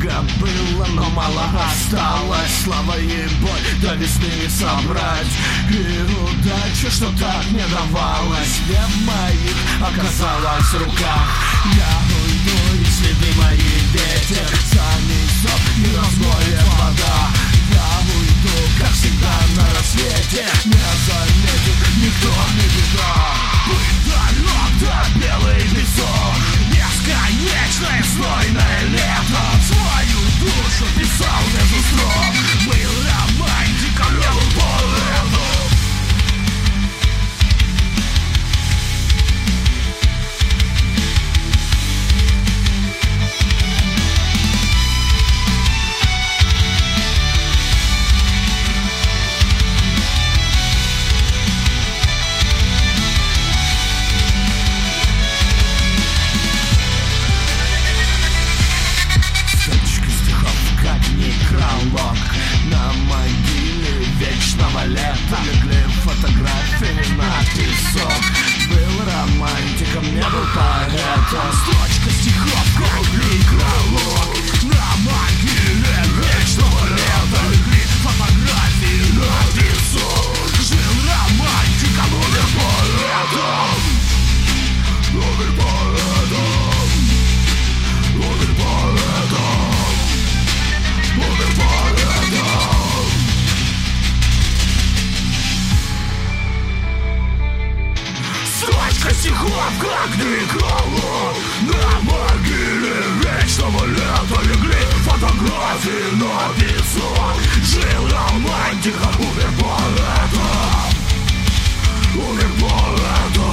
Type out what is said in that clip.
Много было, но мало осталось. Слава и боль до весны не собрать. И удача, что так не давалась, не в моих оказалась в руках. Я уйду, и следы мои ветер занесет, и размоет вода. Я уйду, как всегда, на рассвете. Не заметит никто, не беда. Пыль дорог, да белый песок, бесконечное знойное лето. Свою душу писал между строк. Был романтиком, не был поэтом. На могиле вечного лета легли фотографии на песок. Был романтиком, не был поэтом. Строчка стихов, как некролог. На могиле вечного лета легли фотографии на песок. Жил романтиком, умер поэтом. Умер поэтом. Умер поэтом. Умер поэтом. Строчка стихов, как некролог. На могиле вечного лета легли фотографии на песок. Жил романтиком, умер поэтом. Умер поэтом.